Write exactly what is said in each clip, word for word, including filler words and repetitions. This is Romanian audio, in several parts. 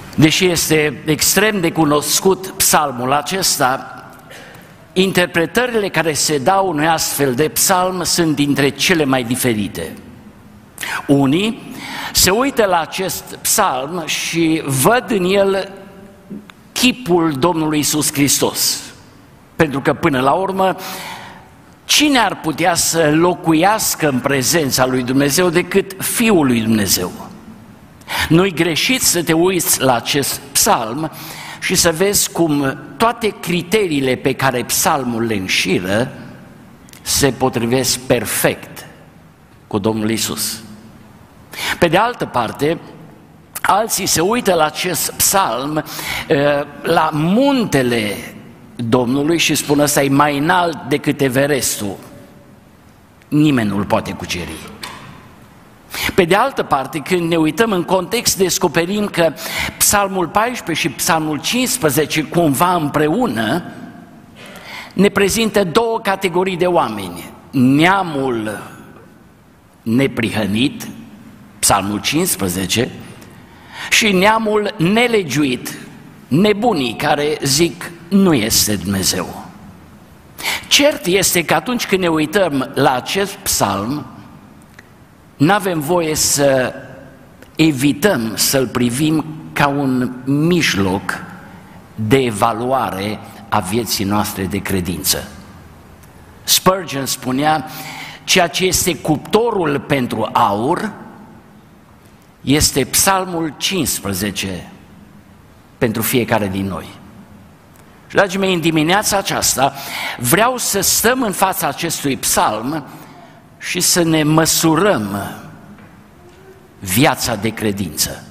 Deși este extrem de cunoscut psalmul acesta, interpretările care se dau unui astfel de psalm sunt dintre cele mai diferite. Unii se uită la acest psalm și văd în el chipul Domnului Iisus Hristos, pentru că până la urmă, cine ar putea să locuiască în prezența lui Dumnezeu decât Fiul lui Dumnezeu? Nu-i greșit să te uiți la acest psalm și să vezi cum toate criteriile pe care psalmul le înșiră se potrivesc perfect cu Domnul Iisus. Pe de altă parte, alții se uită la acest psalm, la muntele Domnului și spun: ăsta e mai înalt decât Everestul, nimeni nu-l poate cuceri. Pe de altă parte, când ne uităm în context, descoperim că psalmul paisprezece și psalmul cincisprezece cumva împreună ne prezintă două categorii de oameni: neamul neprihănit, psalmul cincisprezece, și neamul nelegiuit, nebunii care zic nu este Dumnezeu. Cert este că atunci când ne uităm la acest psalm, n-avem voie să evităm să-l privim ca un mijloc de evaluare a vieții noastre de credință. Spurgeon spunea: ceea ce este cuptorul pentru aur este psalmul cincisprezece pentru fiecare din noi. Și, dragii mei, în dimineața aceasta vreau să stăm în fața acestui psalm și să ne măsurăm viața de credință.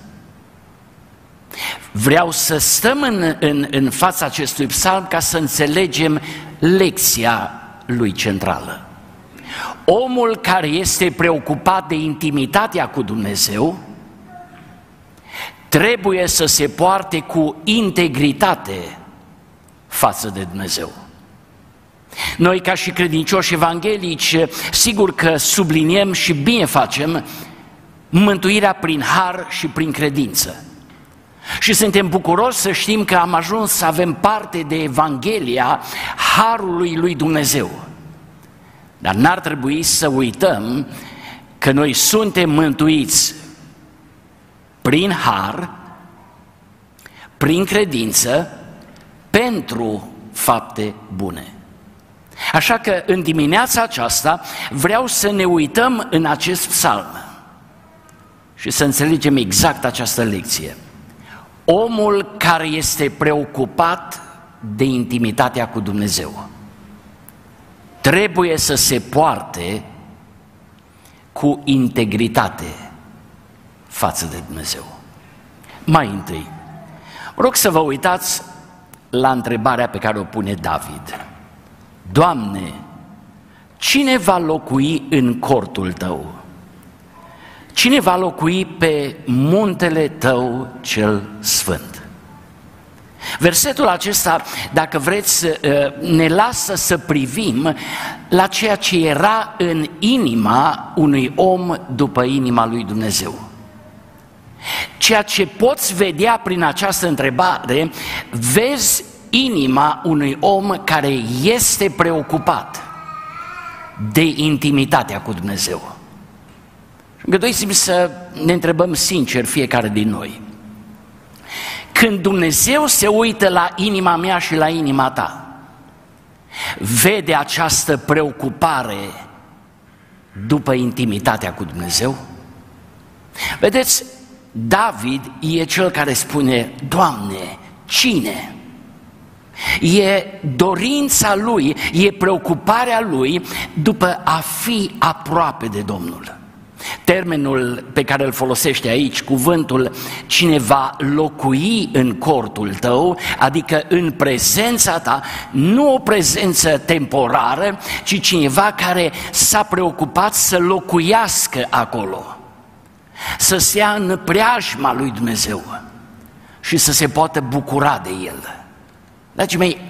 Vreau să stăm în, în, în fața acestui psalm ca să înțelegem lecția lui centrală. Omul care este preocupat de intimitatea cu Dumnezeu trebuie să se poarte cu integritate față de Dumnezeu. Noi, ca și credincioși evanghelici, sigur că subliniem și bine facem mântuirea prin har și prin credință. Și suntem bucuroși să știm că am ajuns să avem parte de Evanghelia harului lui Dumnezeu. Dar n-ar trebui să uităm că noi suntem mântuiți prin har, prin credință, pentru fapte bune. Așa că în dimineața aceasta vreau să ne uităm în acest psalm și să înțelegem exact această lecție. Omul care este preocupat de intimitatea cu Dumnezeu trebuie să se poarte cu integritate față de Dumnezeu. Mai întâi, vă rog să vă uitați la întrebarea pe care o pune David. Doamne, cine va locui în cortul Tău? Cine va locui pe muntele Tău cel sfânt? Versetul acesta, dacă vreți, ne lasă să privim la ceea ce era în inima unui om după inima lui Dumnezeu. Ceea ce poți vedea prin această întrebare, vezi inima unui om care este preocupat de intimitatea cu Dumnezeu. Îngăduiți-mi să ne întrebăm sincer fiecare din noi. Când Dumnezeu se uită la inima mea și la inima ta, vede această preocupare după intimitatea cu Dumnezeu? Vedeți, David e cel care spune: Doamne, cine? E dorința lui, e preocuparea lui după a fi aproape de Domnul. Termenul pe care îl folosește aici, cuvântul cine va locui în cortul tău, adică în prezența ta, nu o prezență temporară, ci cineva care s-a preocupat să locuiască acolo, să stea în preajma lui Dumnezeu și să se poată bucura de el. Dragii mei,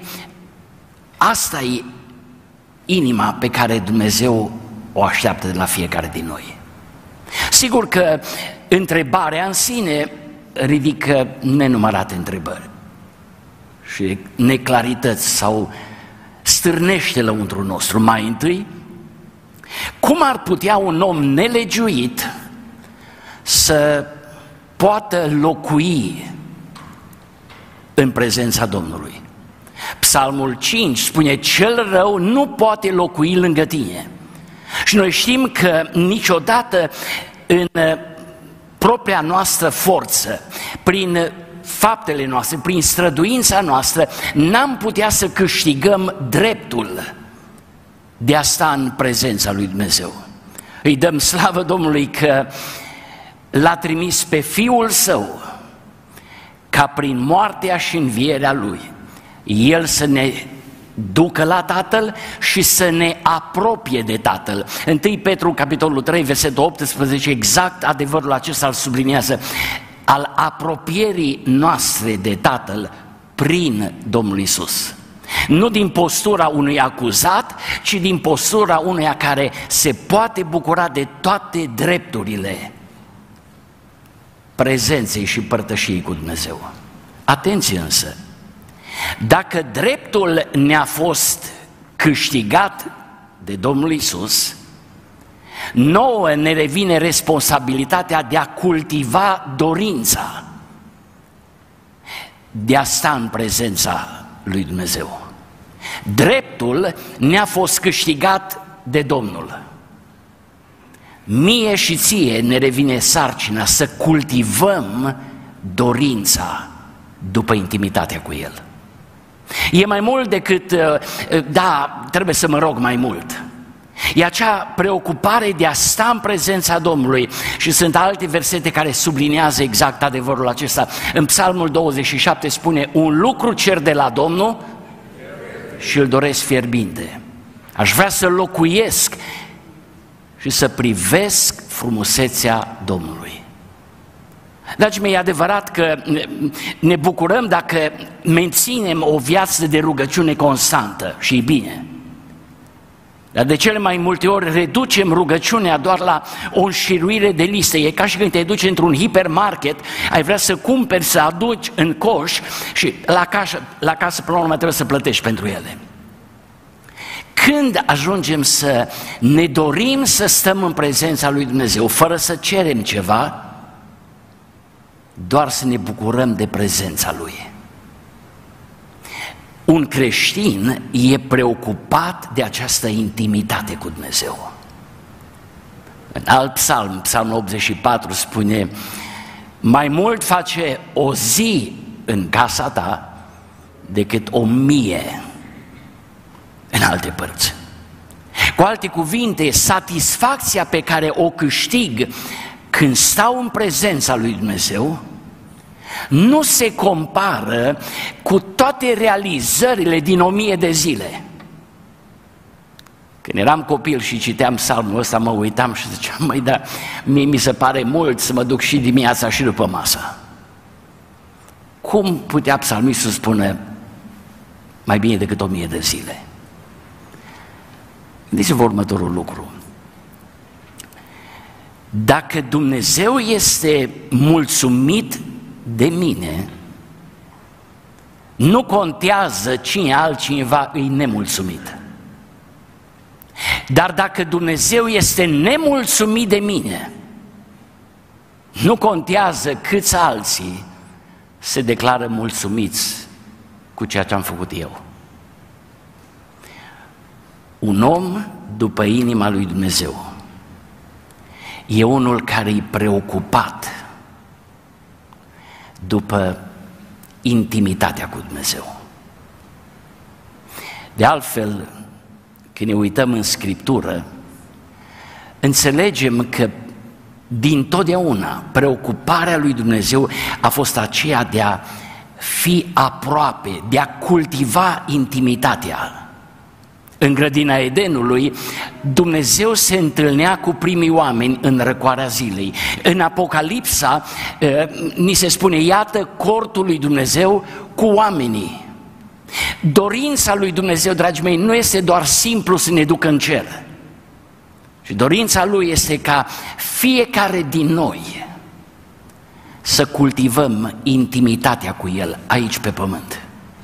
asta e inima pe care Dumnezeu o așteaptă de la fiecare din noi. Sigur că întrebarea în sine ridică nenumărate întrebări și neclarități sau stârnește lăuntrul nostru. Mai întâi, cum ar putea un om nelegiuit să poată locui în prezența Domnului? Psalmul cinci spune: cel rău nu poate locui lângă tine. Și noi știm că niciodată în propria noastră forță, prin faptele noastre, prin străduința noastră, n-am putea să câștigăm dreptul de a sta în prezența lui Dumnezeu. Îi dăm slavă Domnului că l-a trimis pe Fiul Său ca prin moartea și învierea Lui El să ne ducă la Tatăl și să ne apropie de Tatăl. întâi Petru, capitolul trei, versetul optsprezece, exact adevărul acesta îl subliniază, al apropierii noastre de Tatăl prin Domnul Iisus. Nu din postura unui acuzat, ci din postura unuia care se poate bucura de toate drepturile prezenței și părtășiei cu Dumnezeu. Atenție însă! Dacă dreptul ne-a fost câștigat de Domnul Iisus, nouă ne revine responsabilitatea de a cultiva dorința de a sta în prezența lui Dumnezeu. Dreptul ne-a fost câștigat de Domnul. Mie și ție ne revine sarcina să cultivăm dorința după intimitatea cu El. E mai mult decât, da, trebuie să mă rog mai mult. E acea preocupare de a sta în prezența Domnului. Și sunt alte versete care subliniază exact adevărul acesta. În Psalmul douăzeci și șapte spune: un lucru cer de la Domnul și îl doresc fierbinte. Aș vrea să locuiesc și să privesc frumusețea Domnului. Dragii mei, e adevărat că ne bucurăm dacă menținem o viață de rugăciune constantă și e bine. Dar de cele mai multe ori reducem rugăciunea doar la o înșiruire de liste. E ca și când te duci într-un hipermarket, ai vrea să cumperi, să aduci în coș și la casă, la casă până la urmă trebuie să plătești pentru ele. Când ajungem să ne dorim să stăm în prezența lui Dumnezeu, fără să cerem ceva, doar să ne bucurăm de prezența Lui. Un creștin e preocupat de această intimitate cu Dumnezeu. În alt psalm, psalmul optzeci și patru, spune: mai mult face o zi în casa ta decât o mie în alte părți. Cu alte cuvinte, satisfacția pe care o câștig când stau în prezența lui Dumnezeu nu se compară cu toate realizările din o mie de zile. Când eram copil și citeam psalmul ăsta, mă uitam și ziceam: măi, dar mie mi se pare mult să mă duc și dimineața și după masă. Cum putea psalmistul să spună mai bine decât o mie de zile? Gândiți-vă următorul lucru. Dacă Dumnezeu este mulțumit de mine, nu contează cine altcineva îi nemulțumit. Dar dacă Dumnezeu este nemulțumit de mine, nu contează câți alții se declară mulțumiți cu ceea ce am făcut eu. Un om după inima lui Dumnezeu e unul care e preocupat după intimitatea cu Dumnezeu. De altfel, când ne uităm în Scriptură, înțelegem că din totdeauna preocuparea lui Dumnezeu a fost aceea de a fi aproape, de a cultiva intimitatea. În grădina Edenului, Dumnezeu se întâlnea cu primii oameni în răcoarea zilei. În Apocalipsa, ni se spune: iată cortul lui Dumnezeu cu oamenii. Dorința lui Dumnezeu, dragii mei, nu este doar simplu să ne ducă în cer. Și dorința Lui este ca fiecare din noi să cultivăm intimitatea cu El aici pe pământ.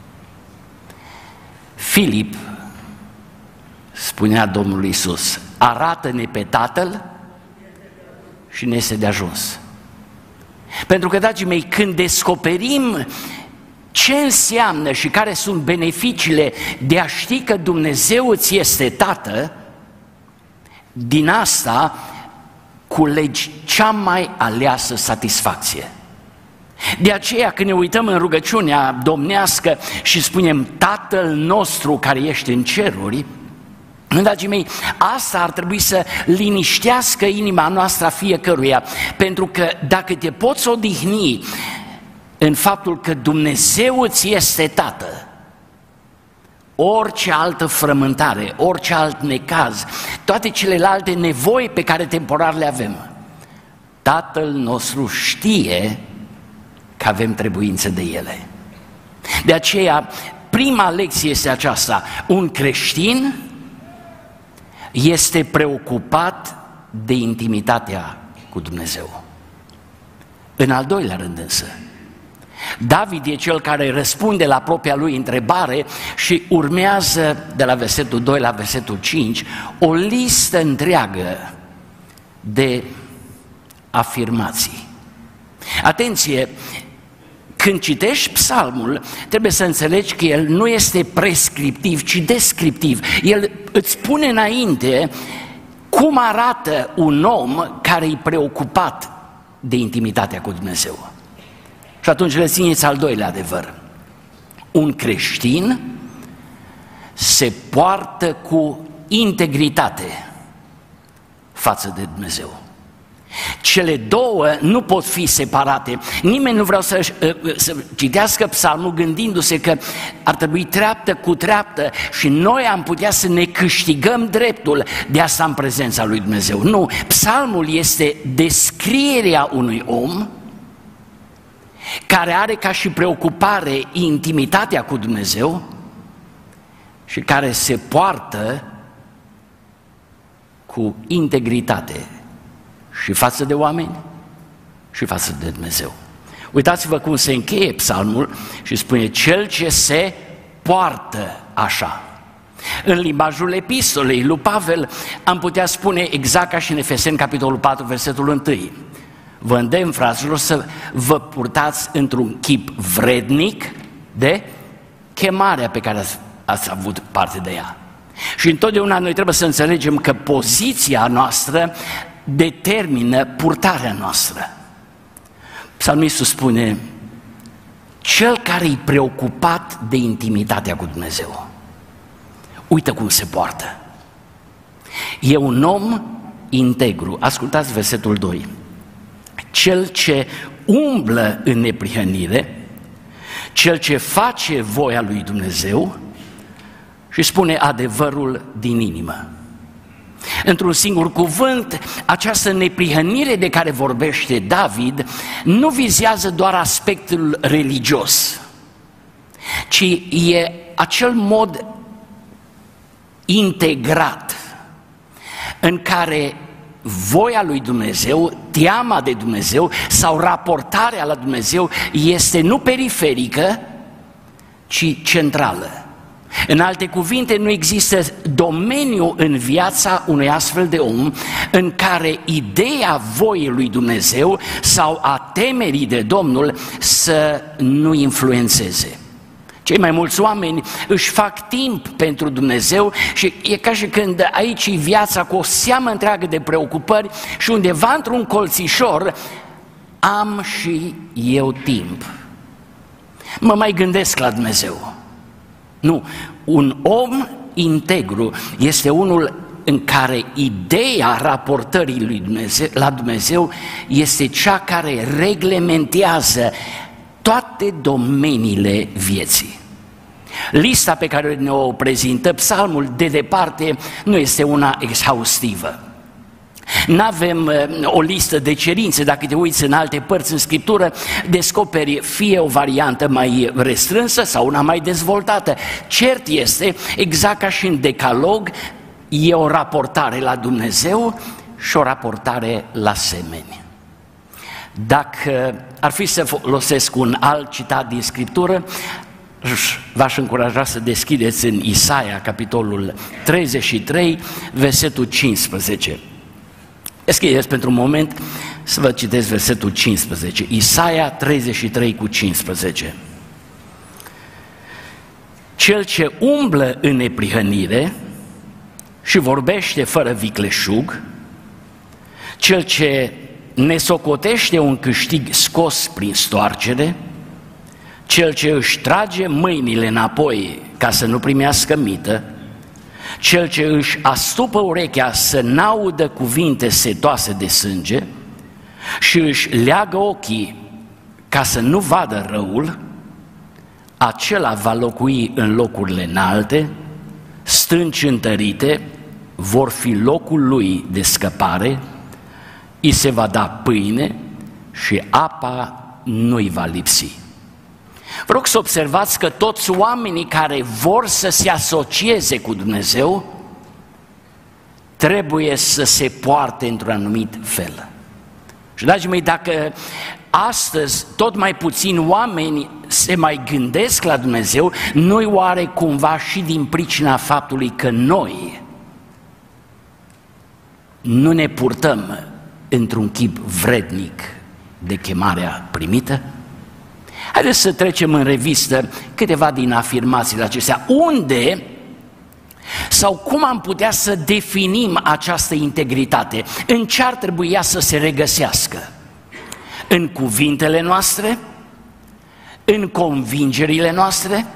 Filip spunea Domnului Iisus: arată-ne pe Tatăl și ne este de ajuns. Pentru că, dragii mei, când descoperim ce înseamnă și care sunt beneficiile de a ști că Dumnezeu îți este Tată, din asta culegi cea mai aleasă satisfacție. De aceea, când ne uităm în rugăciunea domnească și spunem Tatăl nostru care ești în ceruri, dragii mei, asta ar trebui să liniștească inima noastră a fiecăruia, pentru că dacă te poți odihni în faptul că Dumnezeu îți este Tată, orice altă frământare, orice alt necaz, toate celelalte nevoi pe care temporar le avem, Tatăl nostru știe că avem trebuință de ele. De aceea, prima lecție este aceasta: un creștin este preocupat de intimitatea cu Dumnezeu. În al doilea rând însă, David e cel care răspunde la propria lui întrebare și urmează de la versetul doi la versetul cinci o listă întreagă de afirmații. Atenție! Când citești psalmul, trebuie să înțelegi că el nu este prescriptiv, ci descriptiv. El îți spune înainte cum arată un om care e preocupat de intimitatea cu Dumnezeu. Și atunci rețineți al doilea adevăr: un creștin se poartă cu integritate față de Dumnezeu. Cele două nu pot fi separate. Nimeni nu vrea să, să citească psalmul gândindu-se că ar trebui treaptă cu treaptă și noi am putea să ne câștigăm dreptul de a sta în prezența lui Dumnezeu. Nu, psalmul este descrierea unui om care are ca și preocupare intimitatea cu Dumnezeu și care se poartă cu integritate și față de oameni și față de Dumnezeu. Uitați-vă cum se încheie psalmul și spune: cel ce se poartă așa. În limbajul epistolei lui Pavel am putea spune exact ca și în Efeseni capitolul patru versetul unu: vă îndemn, fraților, să vă purtați într-un chip vrednic de chemarea pe care ați, ați avut parte de ea. Și întotdeauna noi trebuie să înțelegem că poziția noastră determină purtarea noastră. Psalmistul spune: cel care e preocupat de intimitatea cu Dumnezeu, uită cum se poartă. E un om integru. Ascultați versetul doi: cel ce umblă în neprihănire, cel ce face voia lui Dumnezeu, și spune adevărul din inimă. Într-un singur cuvânt, această neprihănire de care vorbește David nu vizează doar aspectul religios, ci e acel mod integrat în care voia lui Dumnezeu, teama de Dumnezeu sau raportarea la Dumnezeu este nu periferică, ci centrală. În alte cuvinte, nu există domeniu în viața unui astfel de om în care ideea voii lui Dumnezeu sau a temerii de Domnul să nu influențeze. Cei mai mulți oameni își fac timp pentru Dumnezeu și e ca și când aici e viața cu o seamă întreagă de preocupări și undeva într-un colțișor am și eu timp. Mă mai gândesc la Dumnezeu. Nu, un om integru este unul în care ideea raportării lui Dumnezeu, la Dumnezeu este cea care reglementează toate domeniile vieții. Lista pe care ne-o prezintă psalmul de departe nu este una exhaustivă. N-avem o listă de cerințe, dacă te uiți în alte părți în Scriptură, descoperi fie o variantă mai restrânsă sau una mai dezvoltată. Cert este, exact ca și în Decalog, e o raportare la Dumnezeu și o raportare la semeni. Dacă ar fi să folosesc un alt citat din Scriptură, v-aș încuraja să deschideți în Isaia, capitolul treizeci și trei, versetul cincisprezece. Deschideți pentru un moment să vă citesc versetul cincisprezece. Isaia treizeci și trei cu cincisprezece. Cel ce umblă în neprihănire și vorbește fără vicleșug, cel ce ne socotește un câștig scos prin stoarcere, cel ce își trage mâinile înapoi ca să nu primească mită, cel ce își astupă urechea să n-audă cuvinte setoase de sânge și își leagă ochii ca să nu vadă răul, acela va locui în locurile înalte, stânci întărite vor fi locul lui de scăpare, îi se va da pâine și apa nu-i va lipsi. Vă rog să observați că toți oamenii care vor să se asocieze cu Dumnezeu trebuie să se poarte într-un anumit fel. Și dragii mei, dacă astăzi tot mai puțini oameni se mai gândesc la Dumnezeu, nu-i oare cumva și din pricina faptului că noi nu ne purtăm într-un chip vrednic de chemarea primită? Haideți să trecem în revistă câteva din afirmațiile acestea. Unde sau cum am putea să definim această integritate? În ce ar trebui ea să se regăsească? În cuvintele noastre? În convingerile noastre?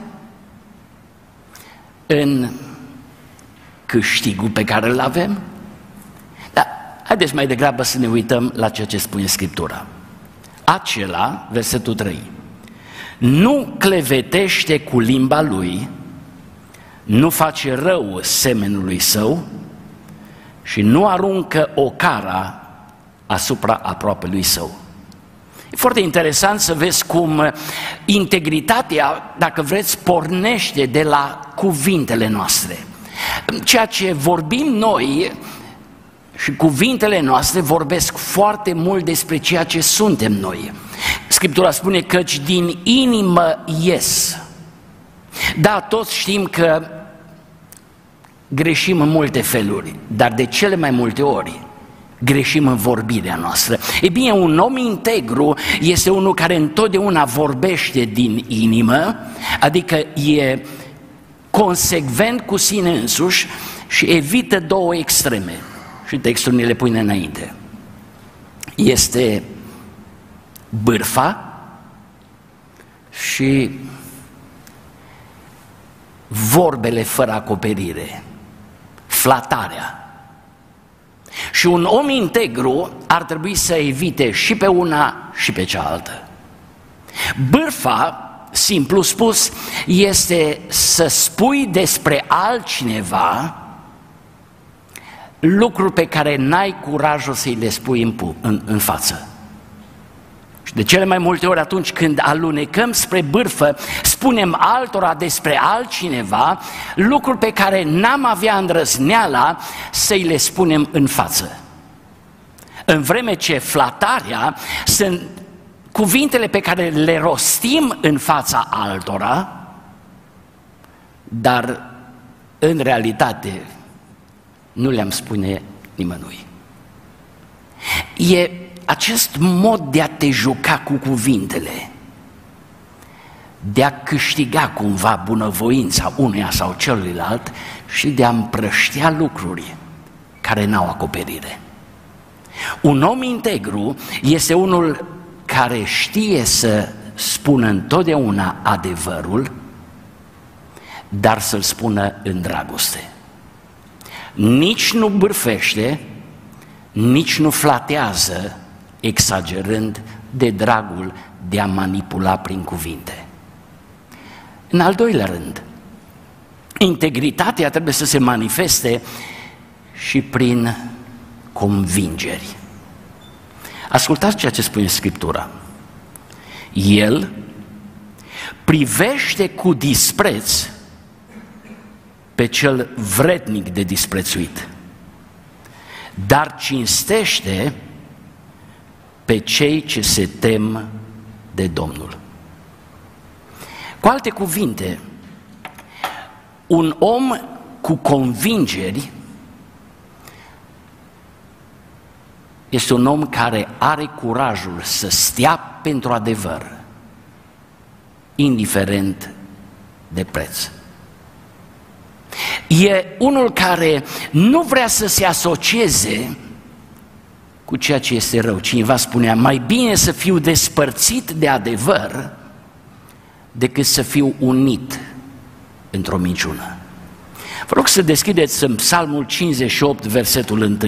În câștigul pe care îl avem? Dar haideți mai degrabă să ne uităm la ceea ce spune Scriptura. Acela, versetul trei, nu clevetește cu limba lui, nu face rău semenului său și nu aruncă o cara asupra aproapelui său. E foarte interesant să vezi cum integritatea, dacă vreți, pornește de la cuvintele noastre. Ceea ce vorbim noi și cuvintele noastre vorbesc foarte mult despre ceea ce suntem noi. Scriptura spune căci din inimă ies. Da, toți știm că greșim în multe feluri, dar de cele mai multe ori greșim în vorbirea noastră. E bine, un om integru este unul care întotdeauna vorbește din inimă, adică e consecvent cu sine însuși și evită două extreme. Și textul ne le pune înainte. Este bârfa și vorbele fără acoperire, flatarea. Și un om integru ar trebui să evite și pe una și pe cealaltă. Bârfa, simplu spus, este să spui despre altcineva lucruri pe care n-ai curajul să-i le spui în, în, în față. Și de cele mai multe ori atunci când alunecăm spre bârfă, spunem altora despre altcineva lucruri pe care n-am avea îndrăzneala să-i le spunem în față. În vreme ce flatarea sunt cuvintele pe care le rostim în fața altora, dar în realitate nu le-am spune nimănui. E acest mod de a te juca cu cuvintele, de a câștiga cumva bunăvoința unuia sau celuilalt și de a împrăștia lucruri care n-au acoperire. Un om integru este unul care știe să spună întotdeauna adevărul, dar să-l spună în dragoste. Nici nu bârfește, nici nu flatează, exagerând de dragul de a manipula prin cuvinte. În al doilea rând, integritatea trebuie să se manifeste și prin convingeri. Ascultați ceea ce spune Scriptura. El privește cu dispreț pe cel vrednic de disprețuit, dar cinstește pe cei ce se tem de Domnul. Cu alte cuvinte, un om cu convingeri este un om care are curajul să stea pentru adevăr, indiferent de preț. E unul care nu vrea să se asocieze cu ceea ce este rău. Cineva spunea, mai bine să fiu despărțit de adevăr decât să fiu unit într-o minciună. Vă rog să deschideți în Psalmul cincizeci și opt, versetul unu.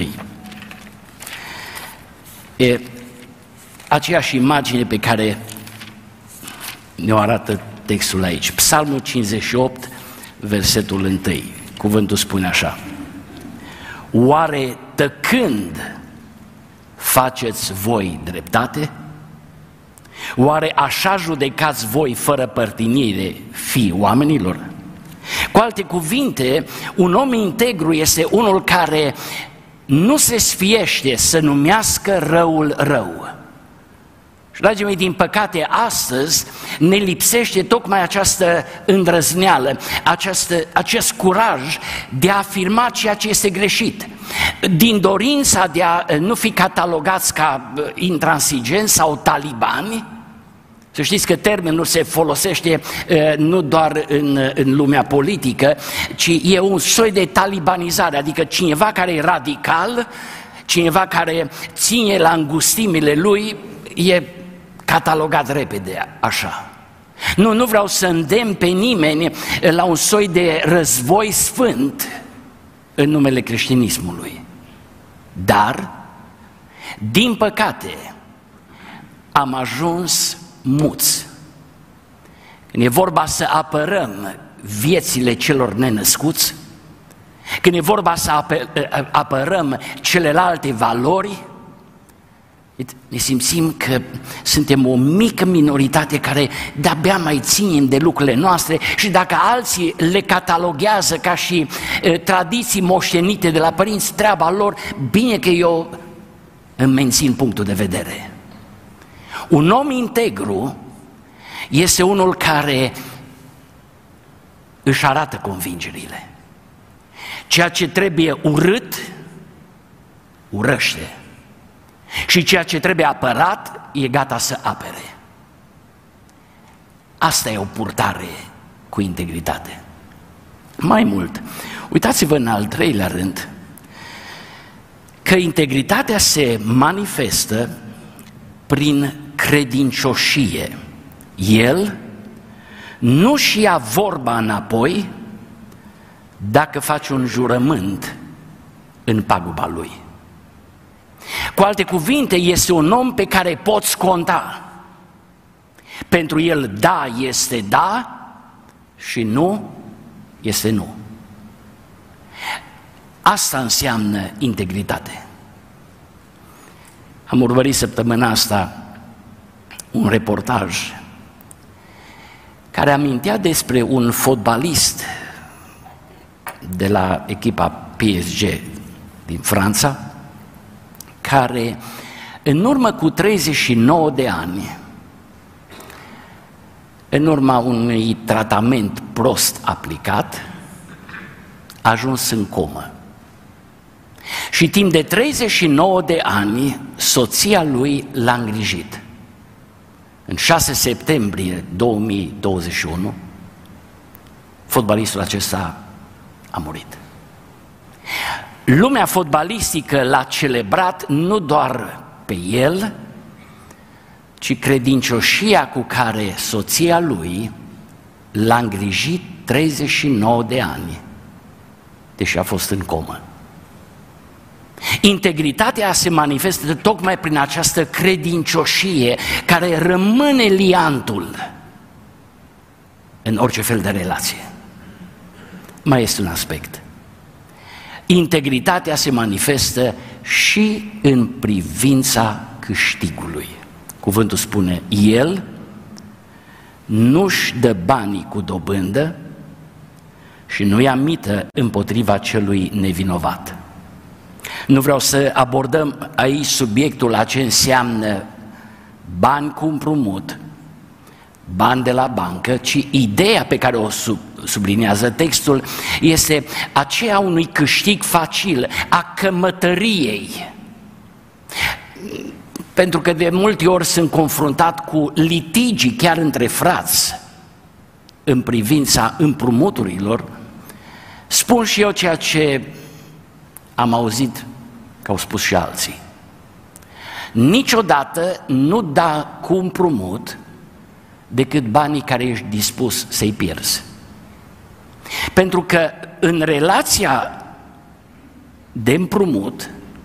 E aceeași imagine pe care ne-o arată textul aici. Psalmul cincizeci și opt, versetul unu. Cuvântul spune așa: oare tăcând faceți voi dreptate? Oare așa judecați voi fără părtinire fii oamenilor? Cu alte cuvinte, un om integru este unul care nu se sfiește să numească răul rău. Și, dragii mei, din păcate, astăzi ne lipsește tocmai această îndrăzneală, această, acest curaj de a afirma ceea ce este greșit. Din dorința de a nu fi catalogați ca intransigenți sau talibani. Să știți că termenul se folosește nu doar în, în lumea politică, ci e un soi de talibanizare, adică cineva care e radical, cineva care ține la îngustimile lui, e catalogat repede așa. Nu, nu vreau să îndemn pe nimeni la un soi de război sfânt în numele creștinismului. Dar, din păcate, am ajuns muți. Când e vorba să apărăm viețile celor nenăscuți, când e vorba să apărăm celelalte valori, ne simțim că suntem o mică minoritate care de-abia mai ținem de lucrurile noastre și dacă alții le cataloghează ca și e, tradiții moștenite de la părinți, treaba lor, bine că eu îmi mențin punctul de vedere. Un om integru este unul care își arată convingerile. Ceea ce trebuie urât, urăște. Și ceea ce trebuie apărat, e gata să apere. Asta e o purtare cu integritate. Mai mult, uitați-vă în al treilea rând că integritatea se manifestă prin credincioșie. El nu-și ia vorba înapoi dacă face un jurământ în paguba lui. Cu alte cuvinte, este un om pe care poți conta. Pentru el da este da și nu este nu. Asta înseamnă integritate. Am urmărit săptămâna asta un reportaj care amintea despre un fotbalist de la echipa P S G din Franța, care în urmă cu treizeci și nouă de ani, în urma unui tratament prost aplicat, a ajuns în comă. Și timp de treizeci și nouă de ani, soția lui l-a îngrijit. În șase septembrie două mii douăzeci și unu, fotbalistul acesta a murit. Lumea fotbalistică l-a celebrat nu doar pe el, ci credincioșia cu care soția lui l-a îngrijit treizeci și nouă de ani, deși a fost în comă. Integritatea se manifestă tocmai prin această credincioșie care rămâne liantul în orice fel de relație. Mai este un aspect. Integritatea se manifestă și în privința câștigului. Cuvântul spune, el nu-și dă banii cu dobândă și nu ia mită împotriva celui nevinovat. Nu vreau să abordăm aici subiectul la ce înseamnă bani cu împrumut, bani de la bancă, ci ideea pe care o sub, subliniază textul este aceea unui câștig facil, a cămătăriei. Pentru că de multe ori sunt confruntat cu litigii chiar între frați în privința împrumuturilor, spun și eu ceea ce am auzit că au spus și alții. Niciodată nu da cu împrumut decât banii care ești dispus să-i pierzi. Pentru că în relația de împrumut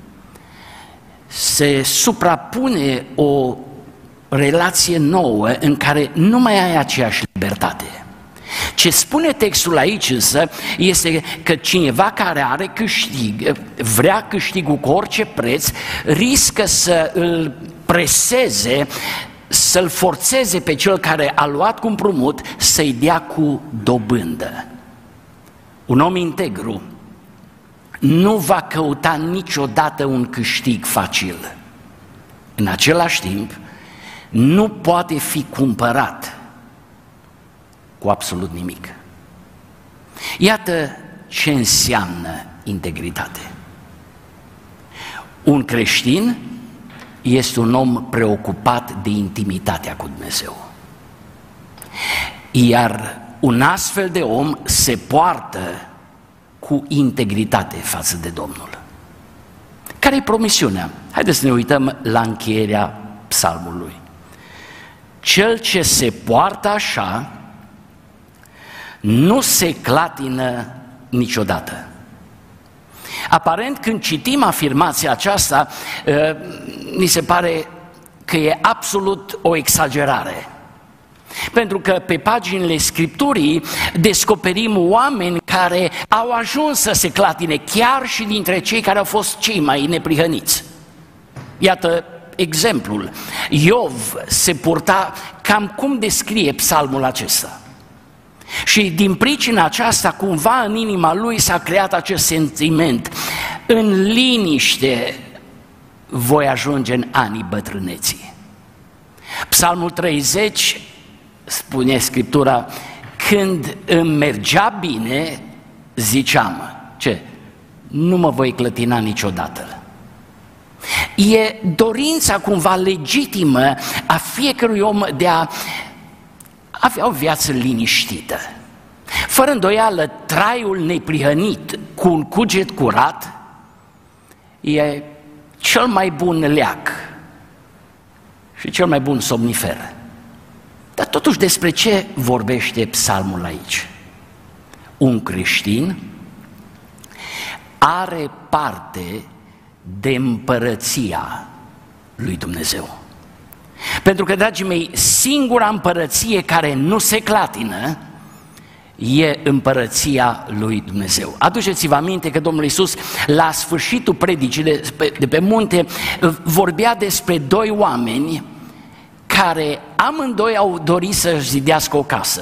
se suprapune o relație nouă în care nu mai ai aceeași libertate. Ce spune textul aici însă este că cineva care are câștig, vrea câștigul cu orice preț, riscă să îl preseze, să-l forțeze pe cel care a luat cu împrumut să-i dea cu dobândă. Un om integru nu va căuta niciodată un câștig facil. În același timp, nu poate fi cumpărat cu absolut nimic. Iată ce înseamnă integritate. Un creștin este un om preocupat de intimitatea cu Dumnezeu. Iar un astfel de om se poartă cu integritate față de Domnul. Care e promisiunea? Haideți să ne uităm la încheierea psalmului. Cel ce se poartă așa nu se clatină niciodată. Aparent, când citim afirmația aceasta, ni se pare că e absolut o exagerare. Pentru că pe paginile Scripturii descoperim oameni care au ajuns să se clatine, chiar și dintre cei care au fost cei mai neprihăniți. Iată exemplul. Iov se purta cam cum descrie psalmul acesta. Și din pricina aceasta, cumva în inima lui s-a creat acest sentiment: în liniște voi ajunge în anii bătrâneții. Psalmul treizeci spune Scriptura: când îmi mergea bine, ziceam, ce? Nu mă voi clătina niciodată. E dorința cumva legitimă a fiecărui om de a avea o viață liniștită. Fără îndoială, traiul neprihănit cu un cuget curat e cel mai bun leac și cel mai bun somnifer. Dar totuși despre ce vorbește psalmul aici? Un creștin are parte de împărăția lui Dumnezeu. Pentru că, dragii mei, singura împărăție care nu se clatină e împărăția lui Dumnezeu. Aduceți-vă aminte că Domnul Iisus, la sfârșitul predicii de pe, de pe munte, vorbea despre doi oameni care amândoi au dorit să-și zidească o casă.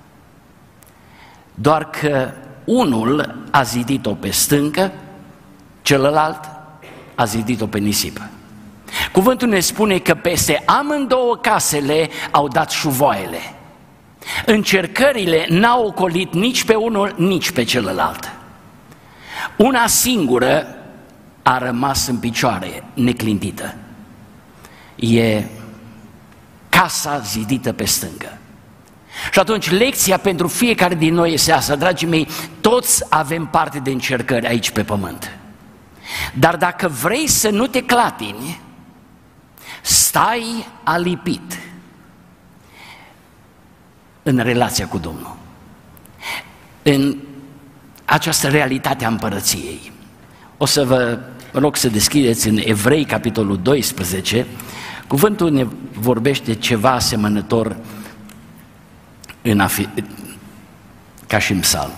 Doar că unul a zidit-o pe stâncă, celălalt a zidit-o pe nisip. Cuvântul ne spune că peste amândouă casele au dat șuvoaiele. Încercările n-au ocolit nici pe unul, nici pe celălalt. Una singură a rămas în picioare, neclintită. E casa zidită pe stâncă. Și atunci lecția pentru fiecare din noi este asta, dragii mei: toți avem parte de încercări aici pe pământ. Dar dacă vrei să nu te clatini, stai alipit în relația cu Domnul, în această realitate a împărăției. O să vă rog să deschideți în Evrei, capitolul doisprezece. Cuvântul ne vorbește ceva asemănător în afi... ca și în psalm.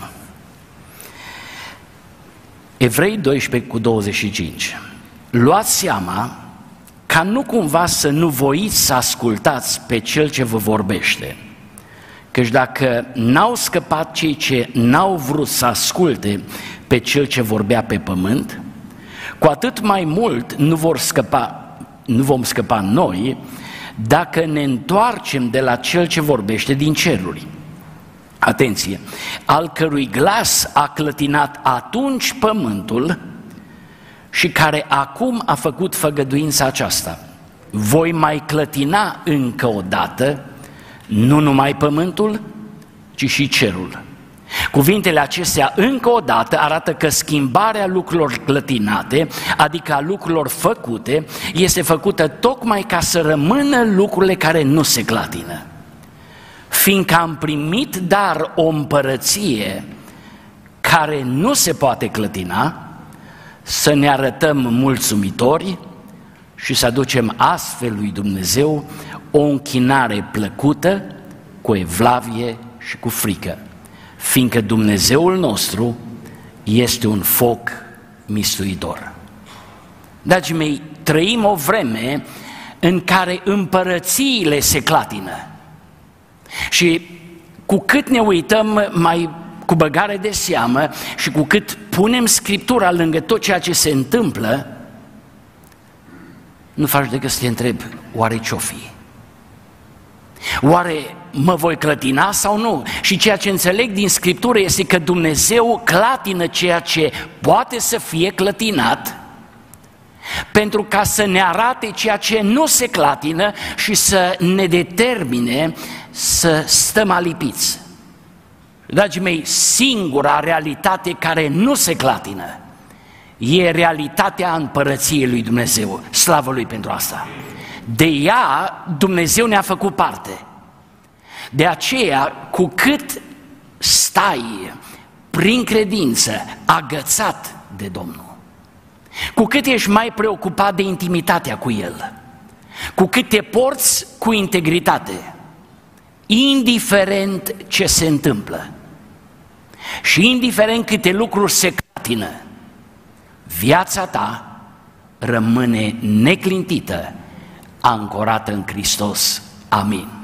Evrei doisprezece cu douăzeci și cinci. Luați seama ca nu cumva să nu voiți să ascultați pe cel ce vă vorbește, căci dacă n-au scăpat cei ce n-au vrut să asculte pe cel ce vorbea pe pământ, Cu atât mai mult nu, vor scăpa, nu vom scăpa noi dacă ne întoarcem de la Cel ce vorbește din ceruri. Atenție! Al cărui glas a clătinat atunci pământul și care acum a făcut făgăduința aceasta. Voi mai clătina încă o dată, nu numai pământul, ci și cerul. Cuvintele acestea încă o dată arată că schimbarea lucrurilor clătinate, adică a lucrurilor făcute, este făcută tocmai ca să rămână lucrurile care nu se clatină. Fiindcă am primit dar o împărăție care nu se poate clătina, să ne arătăm mulțumitori și să aducem astfel lui Dumnezeu o închinare plăcută, cu evlavie și cu frică, fiindcă Dumnezeul nostru este un foc mistuitor. Dragii mei, trăim o vreme în care împărățiile se clatină și cu cât ne uităm mai cu băgare de seamă și cu cât punem Scriptura lângă tot ceea ce se întâmplă, nu faci decât să te întrebi, oare ce-o fi? Oare mă voi clătina sau nu? Și ceea ce înțeleg din Scriptură este că Dumnezeu clatină ceea ce poate să fie clătinat, pentru ca să ne arate ceea ce nu se clatină și să ne determine să stăm alipiți. Dragii mei, singura realitate care nu se clatină e realitatea împărăției lui Dumnezeu. Slavă Lui pentru asta! De ea Dumnezeu ne-a făcut parte. De aceea, cu cât stai prin credință agățat de Domnul, cu cât ești mai preocupat de intimitatea cu El, cu cât te porți cu integritate, indiferent ce se întâmplă și indiferent câte lucruri se clatină, viața ta rămâne neclintită, ancorată în Hristos. Amin.